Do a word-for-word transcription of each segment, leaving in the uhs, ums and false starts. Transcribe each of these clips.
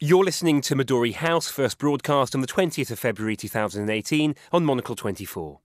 You're listening to Midori House, first broadcast on the twentieth of February two thousand eighteen on Monocle twenty-four.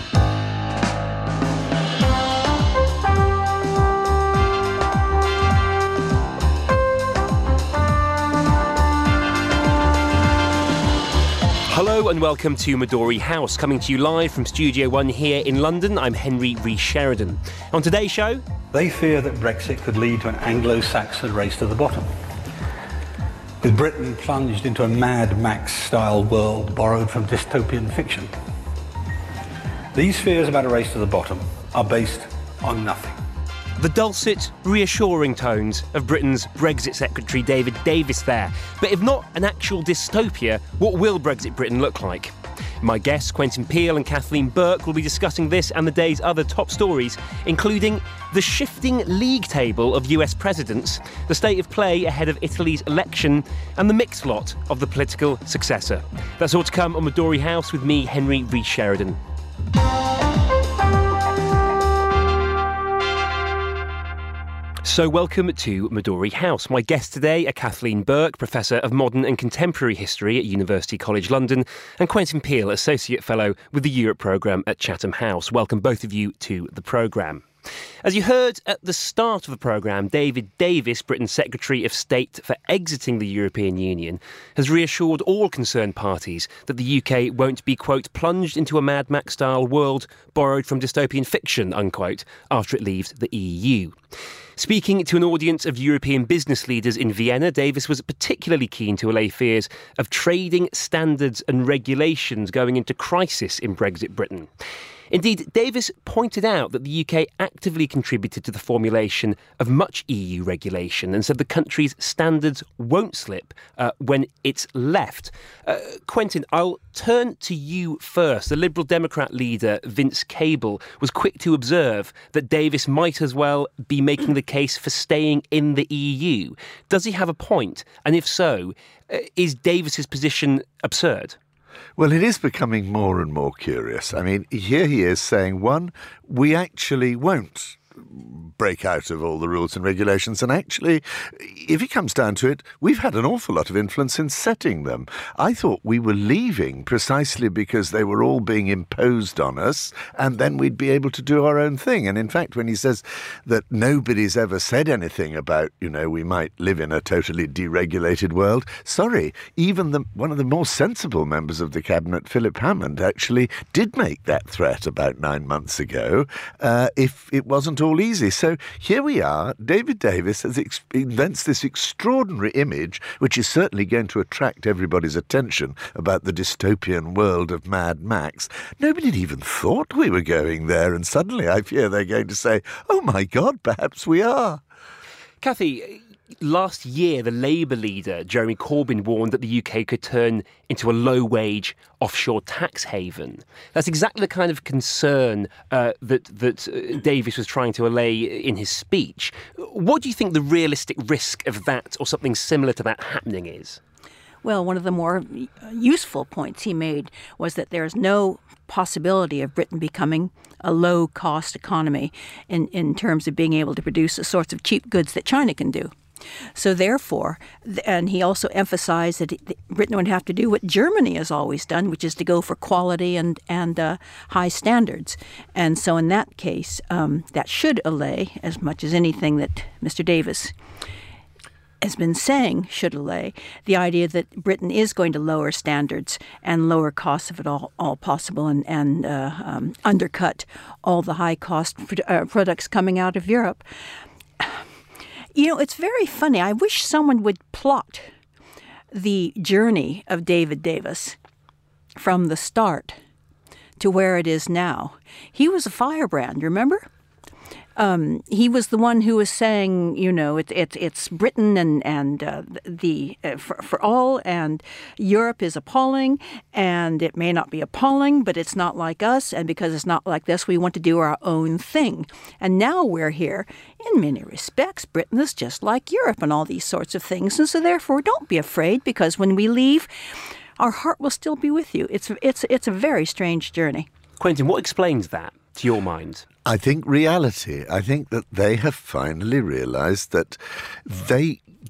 Hello and welcome to Midori House, coming to you live from Studio One here in London. I'm Henry Rees-Sheridan. On today's show... They fear that Brexit could lead to an Anglo-Saxon race to the bottom, with Britain plunged into a Mad Max-style world borrowed from dystopian fiction. These fears about a race to the bottom are based on nothing. The dulcet, reassuring tones of Britain's Brexit Secretary David Davis there. But if not an actual dystopia, what will Brexit Britain look like? My guests, Quentin Peel and Kathleen Burke, will be discussing this and the day's other top stories, including the shifting league table of U S presidents, the state of play ahead of Italy's election, and the mixed lot of the political successor. That's all to come on Midori House with me, Henry Rees-Sheridan. So welcome to Midori House. My guests today are Kathleen Burke, Professor of Modern and Contemporary History at University College London, and Quentin Peel, Associate Fellow with the Europe Programme at Chatham House. Welcome both of you to the programme. As you heard at the start of the programme, David Davis, Britain's Secretary of State for exiting the European Union, has reassured all concerned parties that the U K won't be, quote, plunged into a Mad Max-style world borrowed from dystopian fiction, unquote, after it leaves the E U. Speaking to an audience of European business leaders in Vienna, Davis was particularly keen to allay fears of trading standards and regulations going into crisis in Brexit Britain. Indeed, Davis pointed out that the U K actively contributed to the formulation of much E U regulation and said the country's standards won't slip uh, when it's left. Uh, Quentin, I'll turn to you first. The Liberal Democrat leader, Vince Cable, was quick to observe that Davis might as well be making the case for staying in the E U. Does he have a point? And if so, uh, is Davis's position absurd? Well, it is becoming more and more curious. I mean, here he is saying, one, we actually won't break out of all the rules and regulations. And actually, if it comes down to it, we've had an awful lot of influence in setting them. I thought we were leaving precisely because they were all being imposed on us, and then we'd be able to do our own thing. And in fact, when he says that nobody's ever said anything about, you know, we might live in a totally deregulated world, sorry, even the, one of the more sensible members of the cabinet, Philip Hammond, actually did make that threat about nine months ago, uh, if it wasn't all easy. So here we are. David Davis has ex- invents this extraordinary image, which is certainly going to attract everybody's attention about the dystopian world of Mad Max. Nobody had even thought we were going there, and suddenly I fear they're going to say, oh my God, perhaps we are. Kathy, last year, the Labour leader, Jeremy Corbyn, warned that the U K could turn into a low-wage offshore tax haven. That's exactly the kind of concern uh, that, that uh, Davis was trying to allay in his speech. What do you think the realistic risk of that or something similar to that happening is? Well, one of the more useful points he made was that there is no possibility of Britain becoming a low-cost economy in, in terms of being able to produce the sorts of cheap goods that China can do. So therefore, and he also emphasized that Britain would have to do what Germany has always done, which is to go for quality and, and uh, high standards. And so in that case, um, that should allay, as much as anything that Mister Davis has been saying should allay, the idea that Britain is going to lower standards and lower costs if at all, all possible, and, and uh, um, undercut all the high-cost uh, products coming out of Europe. You know, it's very funny. I wish someone would plot the journey of David Davis from the start to where it is now. He was a firebrand, remember? Um, he was the one who was saying, you know, it, it, it's Britain and and uh, the uh, for, for all, and Europe is appalling, and it may not be appalling, but it's not like us, and because it's not like this, we want to do our own thing. And now we're here. In many respects, Britain is just like Europe and all these sorts of things, and so therefore, don't be afraid, because when we leave, our heart will still be with you. It's it's it's a very strange journey. Quentin, what explains that, to your mind? I think reality. I think that they have finally realised that they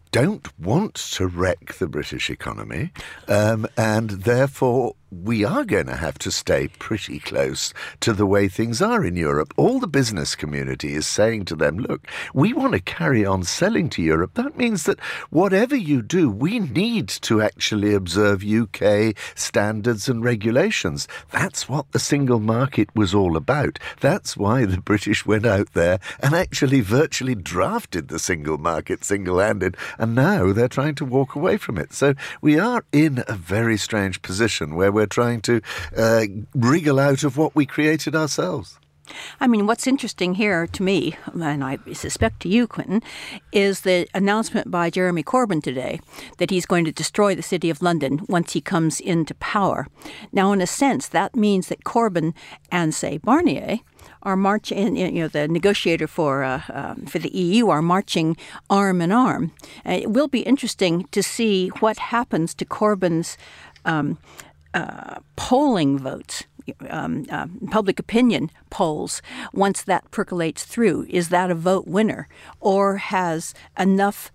don't want to wreck the British economy, um, and therefore we are going to have to stay pretty close to the way things are in Europe. All the business community is saying to them, look, we want to carry on selling to Europe. That means that whatever you do, we need to actually observe U K standards and regulations. That's what the single market was all about. That's why the British went out there and actually virtually drafted the single market single-handed, and now they're trying to walk away from it. So we are in a very strange position where we're trying to uh, wriggle out of what we created ourselves. I mean, what's interesting here to me, and I suspect to you, Quentin, is the announcement by Jeremy Corbyn today that he's going to destroy the City of London once he comes into power. Now, in a sense, that means that Corbyn and, say, Barnier are marching, you know, the negotiator for uh, um, for the E U are marching arm in arm. Uh, it will be interesting to see what happens to Corbyn's um, uh, polling votes. Um, uh, public opinion polls, once that percolates through. Is that a vote winner, or has enough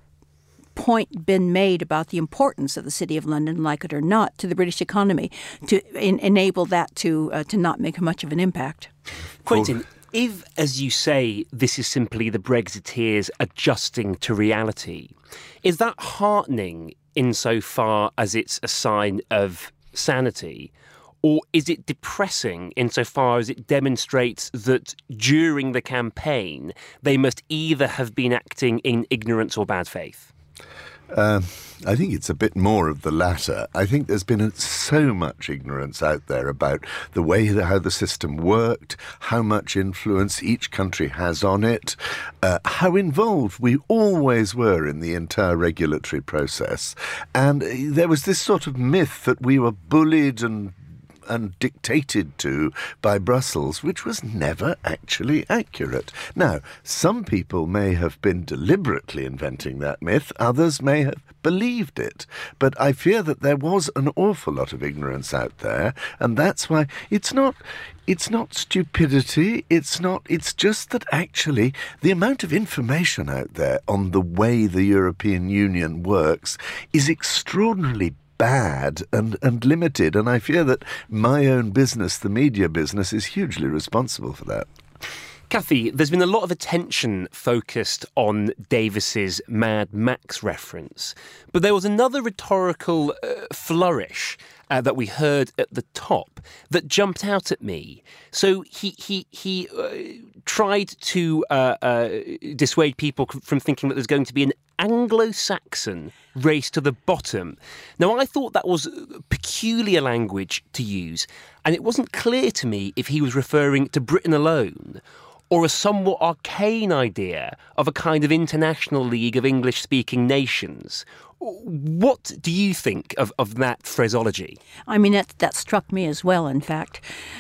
point been made about the importance of the City of London, like it or not, to the British economy to in, enable that to uh, to not make much of an impact? Quentin, if, as you say, this is simply the Brexiteers adjusting to reality, is that heartening insofar as it's a sign of sanity? Or is it depressing insofar as it demonstrates that during the campaign they must either have been acting in ignorance or bad faith? Um, I think it's a bit more of the latter. I think there's been so much ignorance out there about the way that how the system worked, how much influence each country has on it, uh, how involved we always were in the entire regulatory process. And there was this sort of myth that we were bullied and and dictated to by Brussels, which was never actually accurate. Now, some people may have been deliberately inventing that myth, others may have believed it, but I fear that there was an awful lot of ignorance out there, and that's why it's not it's not stupidity, it's not it's just that actually the amount of information out there on the way the European Union works is extraordinarily bad and, and limited, and I fear that my own business, the media business, is hugely responsible for that. Cathy, there's been a lot of attention focused on Davis's Mad Max reference, but there was another rhetorical uh, flourish uh, that we heard at the top that jumped out at me. So he he he uh, tried to uh, uh, dissuade people from thinking that there's going to be an Anglo-Saxon race to the bottom. Now, I thought that was peculiar language to use, and it wasn't clear to me if he was referring to Britain alone or a somewhat arcane idea of a kind of international league of English-speaking nations. What do you think of, of that phraseology? I mean, that, that struck me as well, in fact.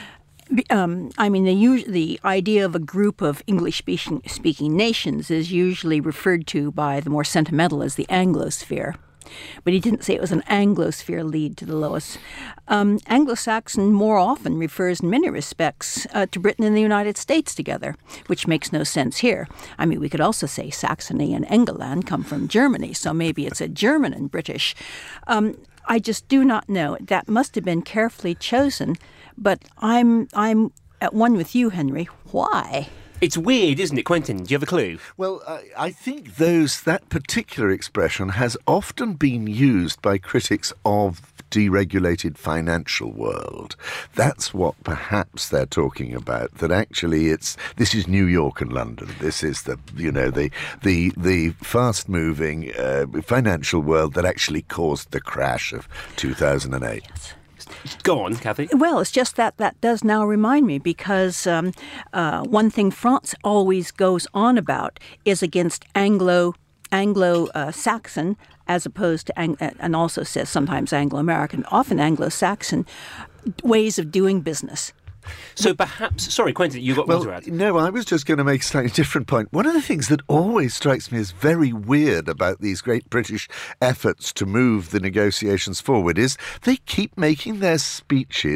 Um, I mean, the the idea of a group of English-speaking speaking nations is usually referred to by the more sentimental as the Anglosphere. But he didn't say it was an Anglosphere lead to the lowest. Um, Anglo-Saxon more often refers in many respects uh, to Britain and the United States together, which makes no sense here. I mean, we could also say Saxony and England come from Germany, so maybe it's a German and British. Um, I just do not know. That must have been carefully chosen, but I'm I'm at one with you, Henry. Why? It's weird, isn't it, Quentin? Do you have a clue? Well, I, I think those that particular expression has often been used by critics of deregulated financial world. That's what perhaps they're talking about, that actually it's this is New York and London. This is the you know the the the fast moving uh, financial world that actually caused the crash of two thousand eight. Yes. Go on, Cathy. Well, it's just that that does now remind me, because um, uh, one thing France always goes on about is against Anglo Anglo-Saxon, uh, as opposed to, Ang- and also says sometimes Anglo-American, often Anglo-Saxon ways of doing business. So perhaps, sorry, Quentin, you got well, more to add. No, I was just going to make a slightly different point. One of the things that always strikes me as very weird about these great British efforts to move the negotiations forward is they keep making their speeches all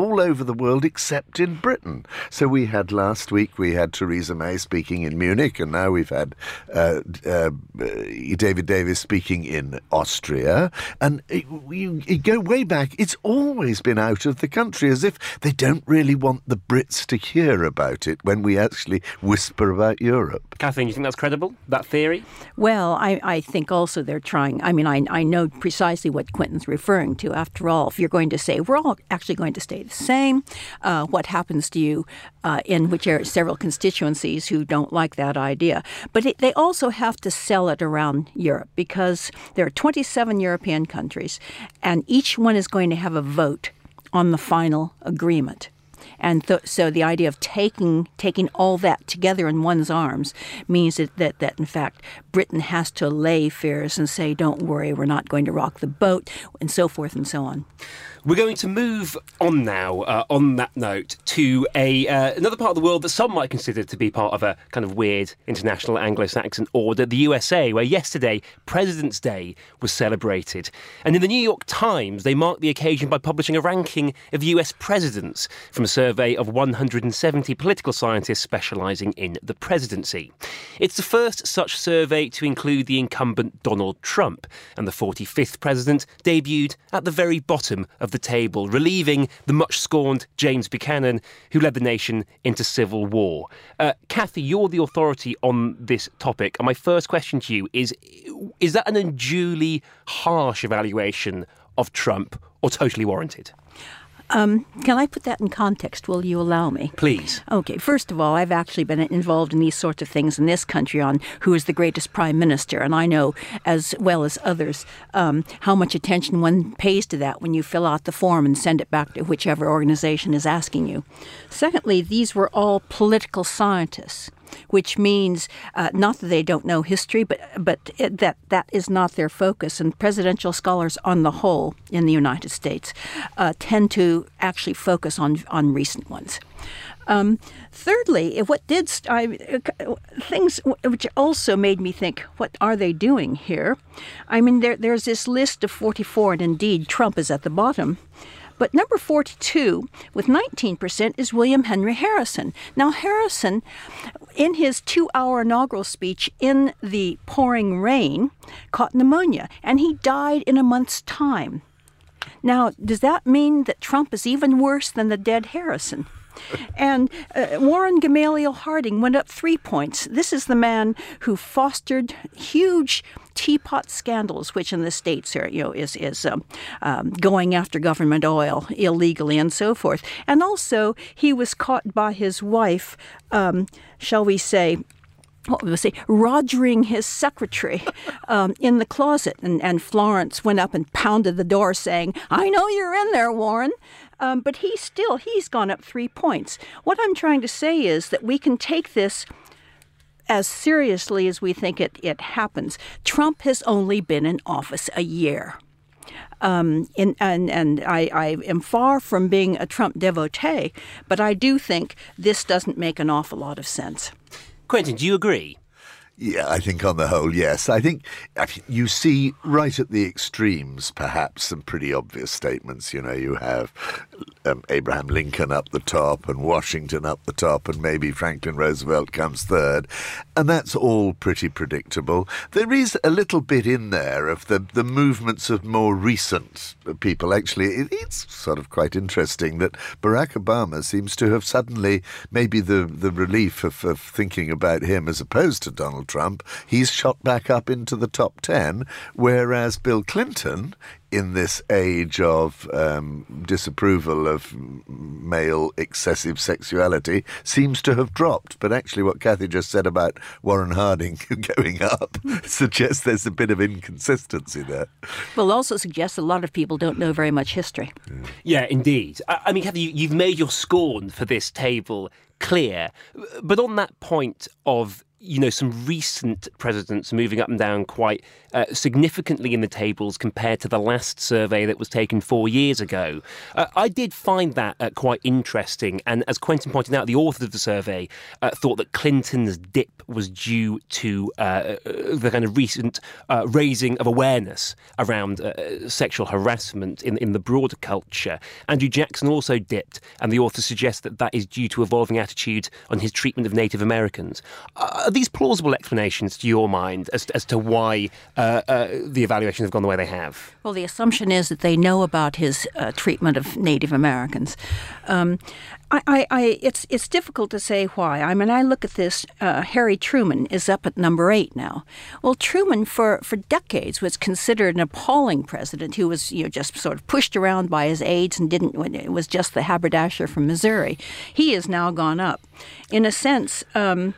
all over the world except in Britain. So we had last week, we had Theresa May speaking in Munich, and now we've had uh, uh, David Davis speaking in Austria. And it, you, you go way back, it's always been out of the country, as if they don't really want the Brits to hear about it when we actually whisper about Europe. Kathleen, you think that's credible, that theory? Well, I, I think also they're trying. I mean, I, I know precisely what Quentin's referring to. After all, if you're going to say we're all actually going to stay the same, uh, what happens to you uh, in which are several constituencies who don't like that idea? But it, they also have to sell it around Europe, because there are twenty-seven European countries, and each one is going to have a vote on the final agreement. And th- so the idea of taking taking all that together in one's arms means that, that, that, in fact, Britain has to allay fears and say, don't worry, we're not going to rock the boat, and so forth and so on. We're going to move on now, uh, on that note, to a uh, another part of the world that some might consider to be part of a kind of weird international Anglo-Saxon order, the U S A, where yesterday President's Day was celebrated. And in the New York Times, they marked the occasion by publishing a ranking of U S presidents from a survey of one hundred seventy political scientists specialising in the presidency. It's the first such survey to include the incumbent Donald Trump, and the forty-fifth president debuted at the very bottom of the table, relieving the much-scorned James Buchanan, who led the nation into civil war. Uh, Kathy, you're the authority on this topic, and my first question to you is, is that an unduly harsh evaluation of Trump or totally warranted? Um, can I put that in context? Will you allow me? Please. Okay. First of all, I've actually been involved in these sorts of things in this country on who is the greatest prime minister. And I know, as well as others, um, how much attention one pays to that when you fill out the form and send it back to whichever organization is asking you. Secondly, these were all political scientists, which means uh, not that they don't know history, but but it, that that is not their focus. And presidential scholars on the whole in the United States uh, tend to actually focus on, on recent ones. Um, thirdly, what did st- I, uh, things which also made me think, what are they doing here? I mean, there, there's this list of forty-four, and indeed Trump is at the bottom. But number forty-two, with nineteen percent, is William Henry Harrison. Now, Harrison, in his two-hour inaugural speech in the pouring rain, caught pneumonia, and he died in a month's time. Now, does that mean that Trump is even worse than the dead Harrison? And uh, Warren Gamaliel Harding went up three points. This is the man who fostered huge teapot scandals, which in the States are, you know, is is um, um, going after government oil illegally and so forth. And also, he was caught by his wife, um, shall we say, what would we say, rogering his secretary um, in the closet. And, and Florence went up and pounded the door saying, I know you're in there, Warren. Um, but he's still, he's gone up three points. What I'm trying to say is that we can take this as seriously as we think it, it happens. Trump has only been in office a year. Um, in, and and I, I am far from being a Trump devotee, but I do think this doesn't make an awful lot of sense. Quentin, do you agree? Yeah, I think on the whole, yes. I think you see right at the extremes, perhaps, some pretty obvious statements. You know, you have um, Abraham Lincoln up the top and Washington up the top, and maybe Franklin Roosevelt comes third. And that's all pretty predictable. There is a little bit in there of the, the movements of more recent people. Actually, it, it's sort of quite interesting that Barack Obama seems to have suddenly, maybe the, the relief of, of thinking about him as opposed to Donald Trump, he's shot back up into the top ten, whereas Bill Clinton, in this age of um, disapproval of male excessive sexuality, seems to have dropped. But actually what Kathy just said about Warren Harding going up suggests there's a bit of inconsistency there. Well, also suggests a lot of people don't know very much history. Yeah, yeah, indeed. I, I mean, Kathy, you've made your scorn for this table clear. But on that point of you know, some recent presidents moving up and down quite uh, significantly in the tables compared to the last survey that was taken four years ago. Uh, I did find that uh, quite interesting. And as Quentin pointed out, the author of the survey uh, thought that Clinton's dip was due to uh, the kind of recent uh, raising of awareness around uh, sexual harassment in, in the broader culture. Andrew Jackson also dipped, and the author suggests that that is due to evolving attitude on his treatment of Native Americans. Uh, Are these plausible explanations to your mind as to, as to why uh, uh, the evaluations have gone the way they have? Well, the assumption is that they know about his uh, treatment of Native Americans. Um, I, I, I, it's it's difficult to say why. I mean, I look at this. Uh, Harry Truman is up at number eight now. Well, Truman for, for decades was considered an appalling president who was, you know, just sort of pushed around by his aides and didn't. It was just the haberdasher from Missouri. He has now gone up. In a sense, Um,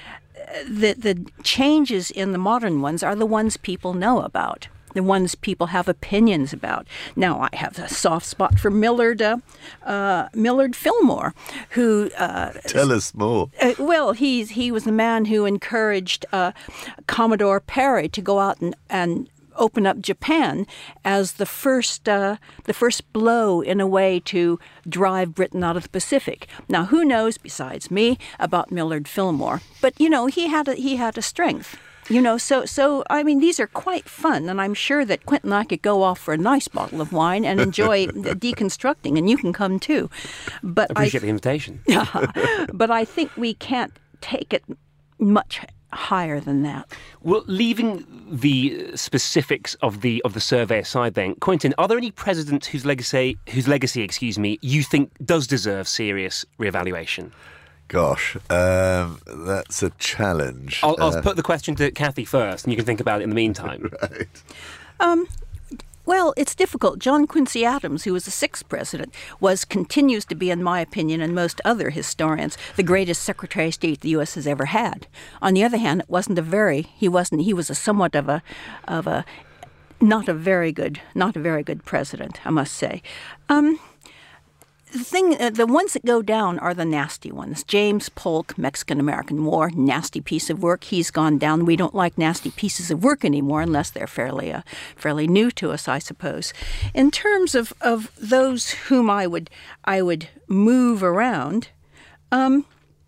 The the changes in the modern ones are the ones people know about, the ones people have opinions about. Now, I have a soft spot for Millard uh, uh, Millard Fillmore, who uh, tell us more. Uh, well, he's he was the man who encouraged uh, Commodore Perry to go out and and. open up Japan as the first uh, the first blow in a way to drive Britain out of the Pacific. Now, who knows besides me about Millard Fillmore? But you know, he had a, he had a strength. You know, so so I mean, these are quite fun, and I'm sure that Quentin and I could go off for a nice bottle of wine and enjoy deconstructing, and you can come too. But I appreciate I, the invitation. But I think we can't take it much higher than that. Well, leaving the specifics of the of the survey aside, then, Quentin, are there any presidents whose legacy, whose legacy, excuse me, you think does deserve serious reevaluation? Gosh, um, that's a challenge. I'll, I'll uh, put the question to Kathy first, and you can think about it in the meantime. Right. Um. Well, it's difficult. John Quincy Adams, who was the sixth president, was continues to be, in my opinion, and most other historians, the greatest Secretary of State the U S has ever had. On the other hand, it wasn't a very he wasn't he was a somewhat of a of a not a very good not a very good president, I must say. Um, The thing, uh, the ones that go down are the nasty ones. James Polk, Mexican-American War, nasty piece of work. He's gone down. We don't like nasty pieces of work anymore unless they're fairly, uh, fairly new to us, I suppose. In terms of, of those whom I would, I would move around, um,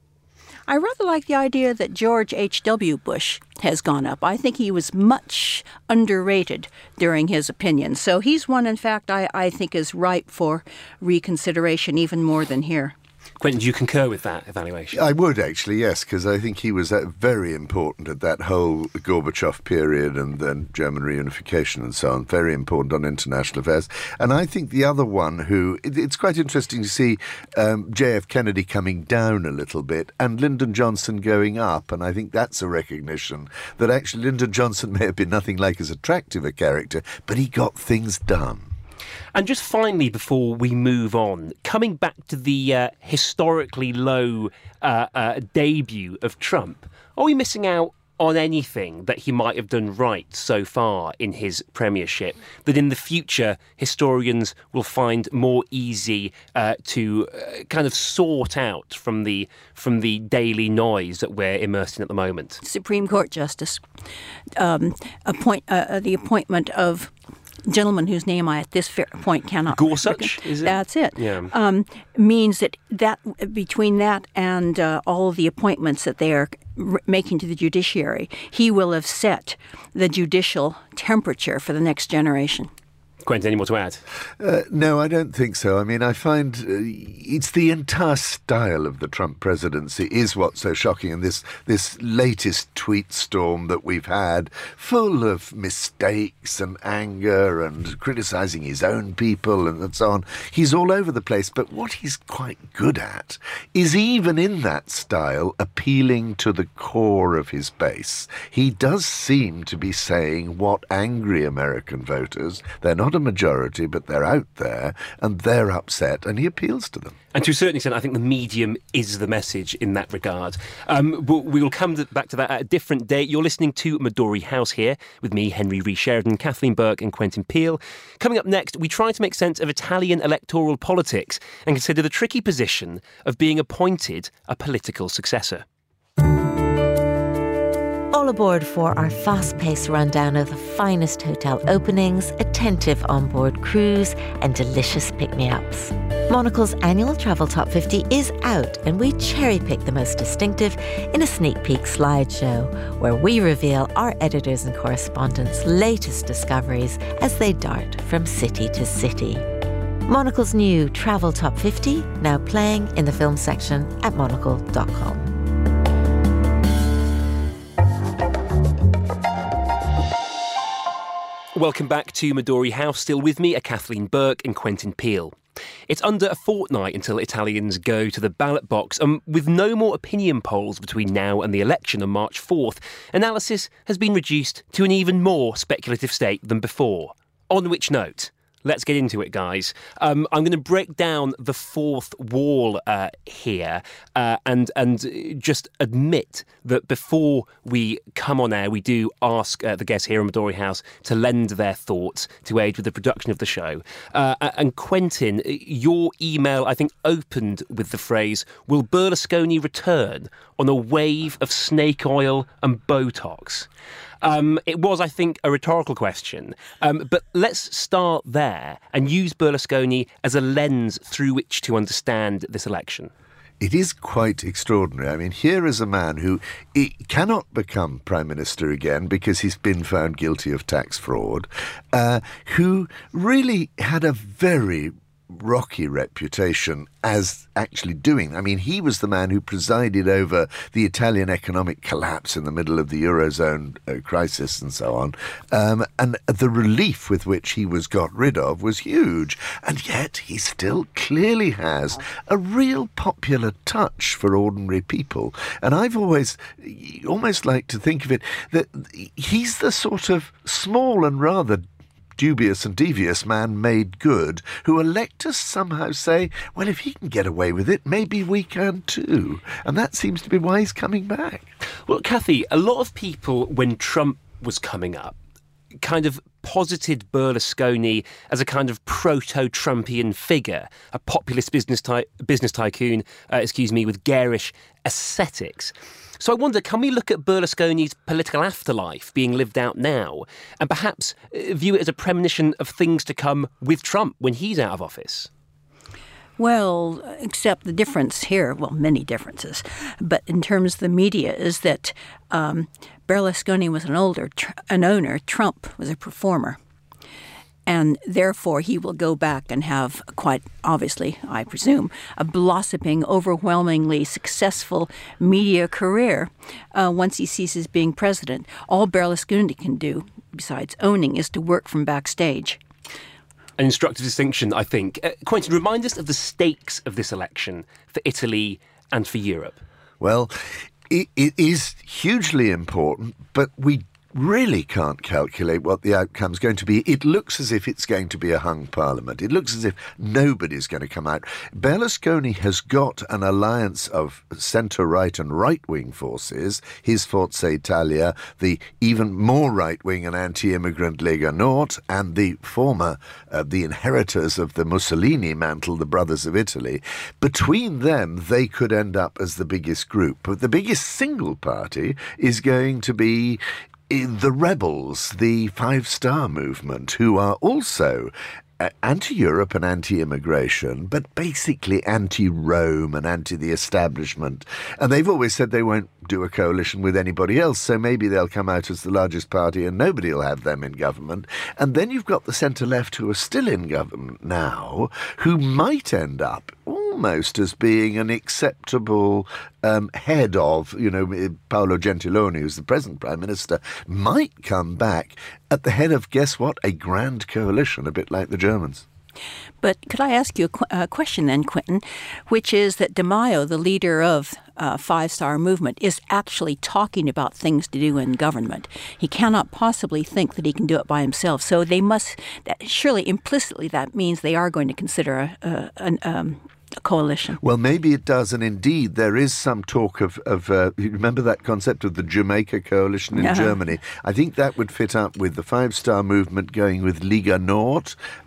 I rather like the idea that George H W. Bush has gone up. I think he was much underrated during his opinion. So he's one, in fact, I, I think is ripe for reconsideration even more than here. Quentin, do you concur with that evaluation? I would actually, yes, because I think he was uh, very important at that whole Gorbachev period and then German reunification and so on, very important on international affairs. And I think the other one who, it, it's quite interesting to see um, J F Kennedy coming down a little bit and Lyndon Johnson going up, and I think that's a recognition that actually Lyndon Johnson may have been nothing like as attractive a character, but he got things done. And just finally, before we move on, coming back to the uh, historically low uh, uh, debut of Trump, are we missing out on anything that he might have done right so far in his premiership that in the future historians will find more easy uh, to uh, kind of sort out from the from the daily noise that we're immersed in at the moment? Supreme Court Justice, um, appoint uh, the appointment of gentleman whose name I at this point cannot. Gorsuch, is it? That's it. Yeah. Um, means that that between that and uh, all of the appointments that they are r- making to the judiciary, he will have set the judicial temperature for the next generation. Quentin, any more to add? Uh, no, I don't think so. I mean, I find uh, it's the entire style of the Trump presidency is what's so shocking. And this this latest tweet storm that we've had, full of mistakes and anger and criticising his own people and, and so on. He's all over the place. But what he's quite good at is even in that style appealing to the core of his base. He does seem to be saying what angry American voters, they're not a majority, but they're out there and they're upset, and he appeals to them. And to a certain extent, I think the medium is the message in that regard. Um, we'll, we will come to, back to that at a different date. You're listening to Midori House here with me, Henry Rhys Sheridan, Kathleen Burke and Quentin Peel. Coming up next, we try to make sense of Italian electoral politics and consider the tricky position of being appointed a political successor. all aboard for our fast-paced rundown of the finest hotel openings, attentive onboard crews, and delicious pick-me-ups. Monocle's annual Travel Top fifty is out, and we cherry-pick the most distinctive in a sneak peek slideshow, where we reveal our editors and correspondents' latest discoveries as they dart from city to city. Monocle's new Travel Top fifty, now playing in the film section at monocle dot com. Welcome back to Midori House. Still with me are Kathleen Burke and Quentin Peel. It's under a fortnight until Italians go to the ballot box, and with no more opinion polls between now and the election on March fourth, analysis has been reduced to an even more speculative state than before. On which note, let's get into it, guys. Um, I'm going to break down the fourth wall uh, here uh, and and just admit that before we come on air, we do ask uh, the guests here on Midori House to lend their thoughts to aid with the production of the show. Uh, and Quentin, your email, I think, opened with the phrase, "Will Berlusconi return on a wave of snake oil and Botox?" Um, it was, I think, a rhetorical question. Um, but let's start there and use Berlusconi as a lens through which to understand this election. It is quite extraordinary. I mean, here is a man who he cannot become Prime Minister again because he's been found guilty of tax fraud, uh, who really had a very rocky reputation as actually doing. I mean, he was the man who presided over the Italian economic collapse in the middle of the Eurozone uh, crisis and so on. Um, and the relief with which he was got rid of was huge. And yet he still clearly has a real popular touch for ordinary people. And I've always almost liked to think of it that he's the sort of small and rather dubious and devious man made good, who electors somehow say, well, if he can get away with it, maybe we can too. And that seems to be why he's coming back. Well, Kathy, a lot of people, when Trump was coming up, kind of posited Berlusconi as a kind of proto-Trumpian figure, a populist business, ty- business tycoon, uh, excuse me, with garish aesthetics. So I wonder, can we look at Berlusconi's political afterlife being lived out now and perhaps view it as a premonition of things to come with Trump when he's out of office? Well, except the difference here, well, many differences, but in terms of the media is that um, Berlusconi was an older, tr- an owner, Trump was a performer. And therefore, he will go back and have quite obviously, I presume, a blossoming, overwhelmingly successful media career uh, once he ceases being president. All Berlusconi can do, besides owning, is to work from backstage. An instructive distinction, I think. Uh, Quentin, remind us of the stakes of this election for Italy and for Europe. Well, it, it is hugely important, but we really can't calculate what the outcome's going to be. It looks as if it's going to be a hung parliament. It looks as if nobody's going to come out. Berlusconi has got an alliance of centre-right and right-wing forces, his Forza Italia, the even more right-wing and anti-immigrant Lega Nord, and the former, uh, the inheritors of the Mussolini mantle, the Brothers of Italy. Between them, they could end up as the biggest group. But the biggest single party is going to be in the rebels, the Five Star Movement, who are also uh, anti-Europe and anti-immigration, but basically anti-Rome and anti-the establishment. And they've always said they won't do a coalition with anybody else, so maybe they'll come out as the largest party and nobody will have them in government. And then you've got the centre-left who are still in government now, who might end up almost as being an acceptable um, head of, you know, Paolo Gentiloni, who's the present Prime Minister, might come back at the head of, guess what, a grand coalition, a bit like the Germans. But could I ask you a, qu- a question then, Quentin, which is that Di Maio, the leader of uh, Five Star Movement, is actually talking about things to do in government. He cannot possibly think that he can do it by himself. So they must, that, surely implicitly that means they are going to consider a, a, an, um, a coalition. Well, maybe it does, and indeed there is some talk of, of uh, you remember that concept of the Jamaica coalition in uh-huh. Germany? I think that would fit up with the Five Star Movement going with Lega Nord,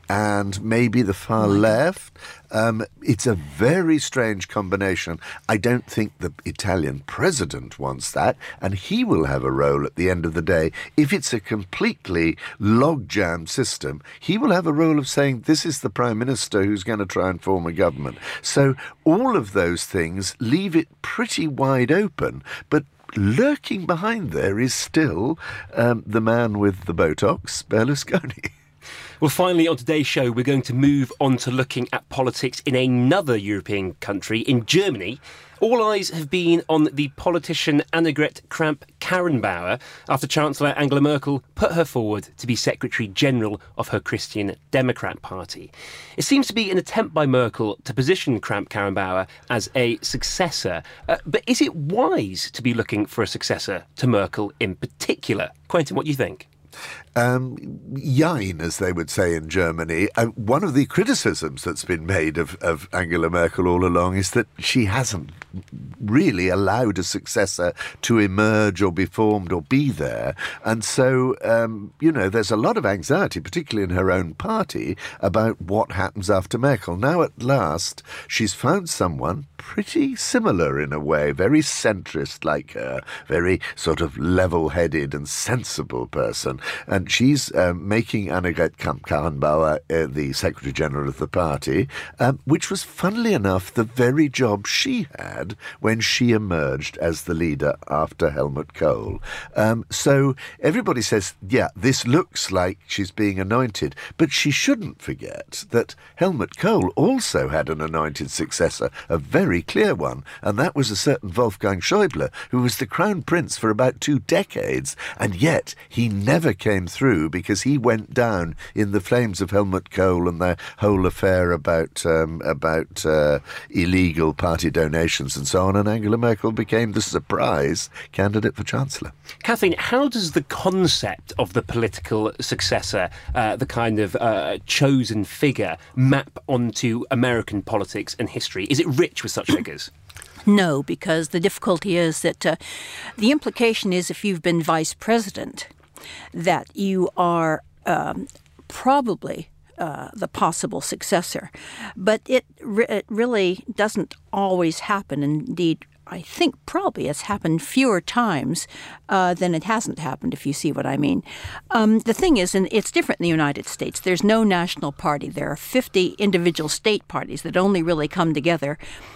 and maybe the far left. Um, it's a very strange combination. I don't think the Italian president wants that, and he will have a role at the end of the day. If it's a completely log-jam system, he will have a role of saying, this is the prime minister who's going to try and form a government. So all of those things leave it pretty wide open, but lurking behind there is still um, the man with the Botox, Berlusconi. Well, finally, on today's show, we're going to move on to looking at politics in another European country, in Germany. All eyes have been on the politician Annegret Kramp-Karrenbauer after Chancellor Angela Merkel put her forward to be Secretary-General of her Christian Democrat Party. It seems to be an attempt by Merkel to position Kramp-Karrenbauer as a successor. Uh, but is it wise to be looking for a successor to Merkel in particular? Quentin, what do you think? Um, Jein, as they would say in Germany. Uh, one of the criticisms that's been made of, of Angela Merkel all along is that she hasn't really allowed a successor to emerge or be formed or be there. And so, um, you know, there's a lot of anxiety, particularly in her own party, about what happens after Merkel. Now, at last, she's found someone pretty similar in a way, very centrist like her, very sort of level-headed and sensible person. And she's um, making Annegret Kramp-Karrenbauer uh, the Secretary-General of the party, um, which was, funnily enough, the very job she had when she emerged as the leader after Helmut Kohl. Um, so everybody says, yeah, this looks like she's being anointed, but she shouldn't forget that Helmut Kohl also had an anointed successor, a very clear one, and that was a certain Wolfgang Schäuble, who was the Crown Prince for about two decades, and yet he never came through because he went down in the flames of Helmut Kohl and the whole affair about um, about uh, illegal party donations and so on, and Angela Merkel became the surprise candidate for Chancellor. Kathleen, how does the concept of the political successor, uh, the kind of uh, chosen figure, map onto American politics and history? Is it rich with such figures? No, because the difficulty is that uh, the implication is if you've been vice president, that you are um, probably uh, the possible successor. But it, re- it really doesn't always happen. Indeed, I think probably it's happened fewer times uh, than it hasn't happened, if you see what I mean. Um, the thing is, and it's different in the United States. There's no national party. There are fifty individual state parties that only really come together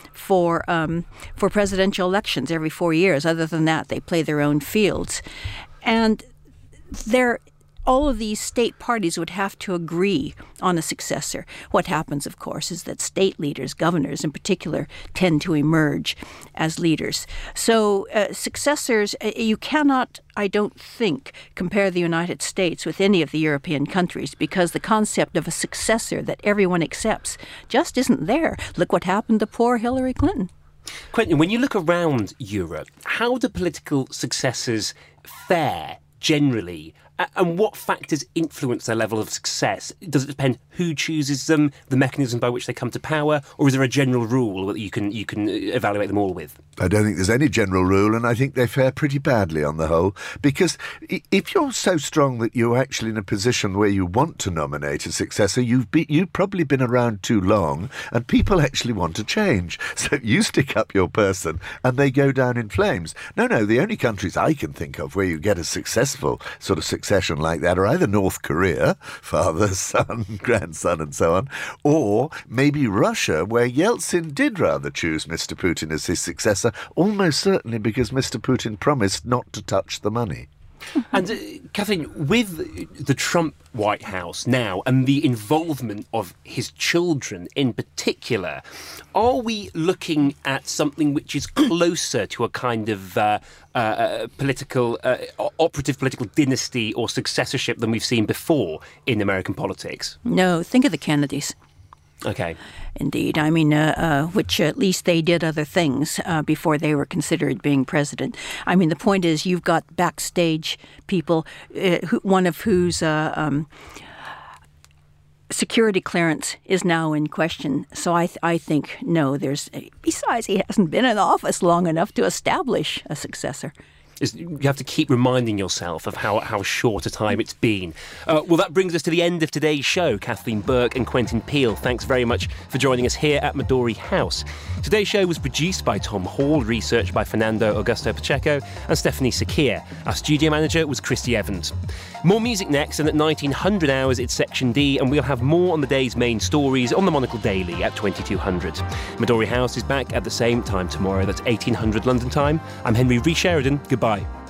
for um, for presidential elections every four years. Other than that, they play their own fields. And there, all of these state parties would have to agree on a successor. What happens, of course, is that state leaders, governors in particular, tend to emerge as leaders. So uh, successors, uh, you cannot, I don't think, compare the United States with any of the European countries because the concept of a successor that everyone accepts just isn't there. Look what happened to poor Hillary Clinton. Quentin, when you look around Europe, how do political successors fare generally? And what factors influence their level of success? Does it depend who chooses them, the mechanism by which they come to power, or is there a general rule that you can you can evaluate them all with? I don't think there's any general rule, and I think they fare pretty badly on the whole, because if you're so strong that you're actually in a position where you want to nominate a successor, you've, be, you've probably been around too long, and people actually want to change. So you stick up your person, and they go down in flames. No, no, the only countries I can think of where you get a successful sort of succession like that are either North Korea, father, son, grandson, and so on, or maybe Russia, where Yeltsin did rather choose Mister Putin as his successor, almost certainly because Mister Putin promised not to touch the money. And, uh, Kathleen, with the Trump White House now and the involvement of his children in particular, are we looking at something which is closer to a kind of uh, uh, political, uh, operative political dynasty or successorship than we've seen before in American politics? No, think of the Kennedys. Okay. Indeed. I mean, uh, uh, which at least they did other things uh, before they were considered being president. I mean, the point is you've got backstage people, uh, who, one of whose uh, um, security clearance is now in question. So I, th- I think, no, there's... Besides, he hasn't been in office long enough to establish a successor. Is you have to keep reminding yourself of how, how short a time it's been. Uh, well, that brings us to the end of today's show. Kathleen Burke and Quentin Peel, thanks very much for joining us here at Midori House. Today's show was produced by Tom Hall, researched by Fernando Augusto Pacheco and Stephanie Sakir. Our studio manager was Christy Evans. More music next, and at nineteen hundred hours it's Section D, and we'll have more on the day's main stories on the Monocle Daily at twenty-two hundred. Midori House is back at the same time tomorrow. That's eighteen hundred London time. I'm Henry Rees Sheridan. Goodbye.